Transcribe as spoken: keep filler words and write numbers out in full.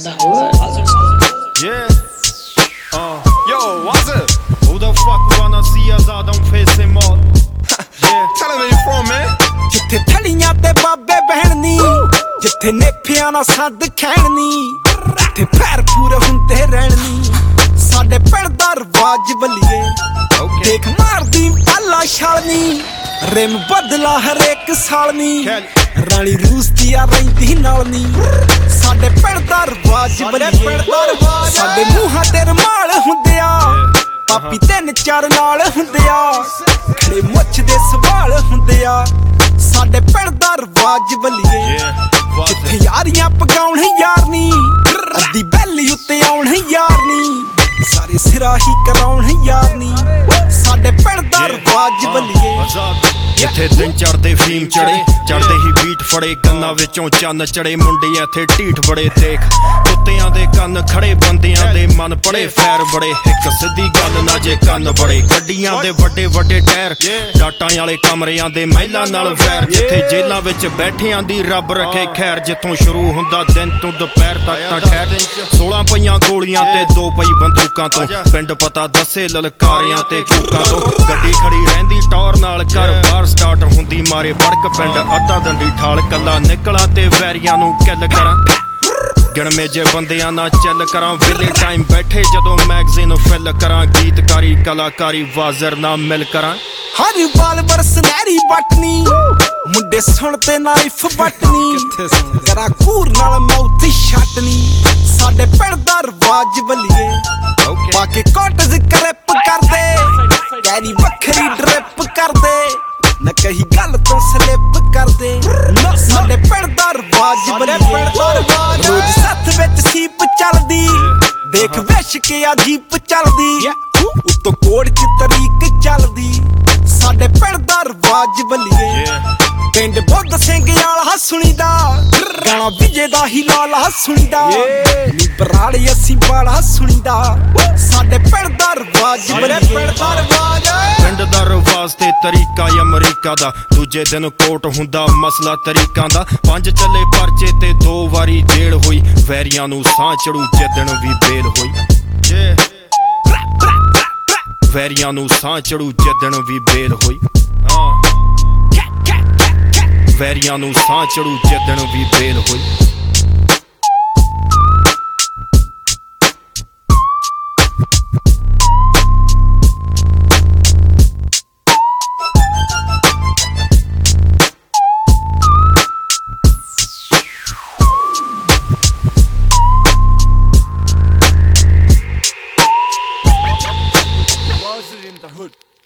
the hood. Yeah. Uh, yo, what's up? Who the fuck wanna see us out on facing mall? Yeah. Tell him where you from, man. ਜਿੱਥੇ ਥਲੀਆਂ ਤੇ ਬਾਬੇ ਬਹਿਣਨੀ, ਜਿੱਥੇ ਨੇਫਿਆਂ ਨਾਲ ਸੱਦ ਖੈਣਨੀ, ਜਿੱਥੇ ਪੈਰ ਪੂਰੇ ਹੁੰਦੇ ਰਹਿਣਨੀ, ਸਾਡੇ ਪਿੰਡ ਦਾ ਰਵਾਜ ਬੱਲੀਏ। ਦੇਖ ਮਾਰਦੀ ਪਾਲਾ ਛਾਲਨੀ, ਰਿਮ ਬਦਲਾ ਹਰੇਕ ਸਾਲ ਨੀ, ਰਾਣੀ ਰੂਸ ਦੀ ਆ ਰਹਿੰਦੀ ਨਾਲ ਨੀ। ਸਾਡੇ ਪਿੰਡ ਦਾ ਰਵਾਜ ਬੱਲੀਏ, ਸਾਡੇ ਮੂੰਹਾਂ ਤੇ ਰਮਾਲ ਹੁੰਦੇ ਆ, ਪਾਪੀ ਤਿੰਨ ਚਾਰ ਨਾਲ ਹੁੰਦੇ ਆ, ਖੜੇ ਮੁੱਛ ਦੇ ਸਵਾਲ ਹੁੰਦੇ ਆ। ਸਾਡੇ ਪਿੰਡ ਦਾ ਰਵਾਜ ਬੱਲੀਏ, ਜਿੱਥੇ ਯਾਰੀਆਂ ਪਗਾਉਣ ਯਾਰ ਨੀ, ਅੱਧੀ ਬੈਲੀ ਉੱਤੇ ਆਉਣ ਯਾਰ ਨੀ, ਸਾਰੇ ਸਿਰਾ ਹੀ ਕਰਾਉਣ ਯਾਰ ਨੀ। ਸਾਡੇ ਪਿੰਡ ਦਾ ਰਵਾਜ ਬੱਲੀਏ, ਜਿੱਥੇ ਦਿਨ ਚੜਦੇ ਫੀਮ ਚੜੇ, ਚੜਦੇ ਹੀ ਬੀਟ ਫੜੇ, ਕੰਨਾਂ ਵਿੱਚੋਂ ਚੰਨ ਚੜੇ, ਮੁੰਡੇ ਇੱਥੇ ਢੀਠ ਬੜੇ। ਦੇਖ ਕੁੱਤਿਆਂ ਦੇ ਕੰਨ ਖੜੇ, ਬੰਦਿਆਂ ਦੇ ਮਨ ਪੜੇ, ਫੈਰ ਬੜੇ, ਇੱਕ ਸਿੱਧੀ ਗੱਲ ਨਾ ਜੇ ਕੰਨ ਬੜੇ। ਗੱਡੀਆਂ ਦੇ ਵੱਡੇ ਵੱਡੇ ਟਾਇਰ, ਡਾਟਾਂ ਵਾਲੇ ਕਮਰਿਆਂ ਦੇ ਮਹਿਲਾਂ ਨਾਲ ਵੈਰ, ਜਿੱਥੇ ਜੇਲਾਂ ਵਿੱਚ ਬੈਠਿਆਂ ਦੀ ਰੱਬ ਰੱਖੇ ਖੈਰ। ਜਿੱਥੋਂ ਸ਼ੁਰੂ ਹੁੰਦਾ ਦਿਨ ਤੋਂ ਦੁਪਹਿਰ ਤੱਕ ਤਾਂ ਖੈਰ, ਸੋਲਾਂ ਪਈਆਂ ਗੋਲੀਆਂ ਤੇ ਦੋ ਪਈ ਬੰਦੂਕਾਂ ਤੋਂ, ਪਿੰਡ ਪਤਾ ਦੱਸੇ ਲਲਕਾਰਿਆਂ ਤੇ ਕੂਕਾਂ ਤੋਂ। ਗੱਡੀ ਖੜੀ ਰਹਿੰਦੀ ਟੌਰ ਨਾਲ, ਘਰ ਬਾਹਰ ਸਟਾਰਟ ਹੁੰਦੀ ਮਾਰੇ ਬੜਕ, ਪਿੰਡ ਅੱਧਾ ਦੰਡੀ ਠਾਲ, ਕੱਲਾ ਨਿਕਲਾਂ ਤੇ ਵੈਰੀਆਂ ਨੂੰ ਕਿੱਲ ਕਰਾਂ। ਗਿਣਵੇਂ ਜੇ ਬੰਦਿਆਂ ਨਾਲ ਚੱਲ ਕਰਾਂ, ਵੇਲੇ ਟਾਈਮ ਬੈਠੇ ਜਦੋਂ ਮੈਗਜ਼ੀਨ ਫਿਲ ਕਰਾਂ, ਗੀਤਕਾਰੀ ਕਲਾਕਾਰੀ ਵਾਜ਼ਰ ਨਾਲ ਮਿਲ ਕਰਾਂ। ਹਰ ਬਾਲ ਬਰਸ ਨਹਿਰੀ ਬਟਨੀ, ਮੁੰਡੇ ਸੁਣ ਤੇ ਨਾਈਫ ਬਟਨੀ, ਕਰਾਂ ਕੂਰ ਨਾਲ ਮਾਊਥ ਛੱਟਨੀ। ਸਾਡੇ ਪਿੰਡ ਦਾ ਰਵਾਜ ਬੱਲੀਏ, ਬਾਕੀ ਕੋਟਸ ਕਰਿਪ ਕਰਦੇ, ਕੈਰੀ ਵੱਖਰੀ ਡਰਿਪ ਕਰਦੇ, ਨਾ ਕਹੀ ਗੱਲ ਤੋਂ ਸਲਿਪ ਕਰਦੇ। ਸਾਡੇ ਪਿੰਡ ਦਾ ਰਵਾਜ ਬੱਲੀਏ, ਰੋਜ਼ ਸੱਥ ਵਿੱਚ ਸੀਪ ਚੱਲਦੀ, ਦੇਖ ਵਿਸ਼ ਕੇ ਆ ਜੀਪ ਚੱਲਦੀ, ਉੱਤੋਂ ਕੋੜ ਚ ਤਰੀਕ ਚੱਲਦੀ। ਸਾਡੇ ਪਿੰਡ ਦਾ ਰਵਾਜ ਬੱਲੀਏ, ਪਿੰਡ ਬੁੱਧ ਸਿੰਘ ਵਾਲਾ ਸੁਣੀਦਾ, ਗਾਣਾ ਵਿਜੇ ਦਾ ਹੀ ਲਾਲਾ ਸੁਣੀਦਾ, ਨੀ ਬਰਾੜੇ ਅਸੀਂ ਬਾਲਾ ਸੁਣੀਦਾ। ਸਾਡੇ ਪਿੰਡ ਦਾ ਰਵਾਜ ਬੱਲੀਏ, ਪਿੰਡ ਦਾ ਰਵਾਜ ਤੇ ਤਰੀਕਾ ਅਮਰੀਕਾ ਦਾ, ਦੂਜੇ ਦਿਨ ਕੋਟ ਹੁੰਦਾ ਮਸਲਾ ਤਰੀਕਾਂ ਦਾ। ਪੰਜ ਚੱਲੇ ਪਰਚੇ ਤੇ ਦੋ ਵਾਰੀ ਜੇਲ੍ਹ ਹੋਈ, ਵੈਰੀਆਂ ਨੂੰ ਸਾਹ ਚੜੂ ਜਿੱਦਣ ਵੀ ਬੇਲ ਹੋਈ। ਵੈਰੀਆਂ ਨੂੰ ਸਾਹ ਚੜੂ ਜਿੱਦਣ ਵੀ ਬੇਲ ਹੋਈ, ਵੈਰੀਆਂ ਨੂੰ ਸਾਹ ਚੜੂ ਜਿੱਦਣ ਵੀ ਬੇਲ ਹੋਈ। In the hood.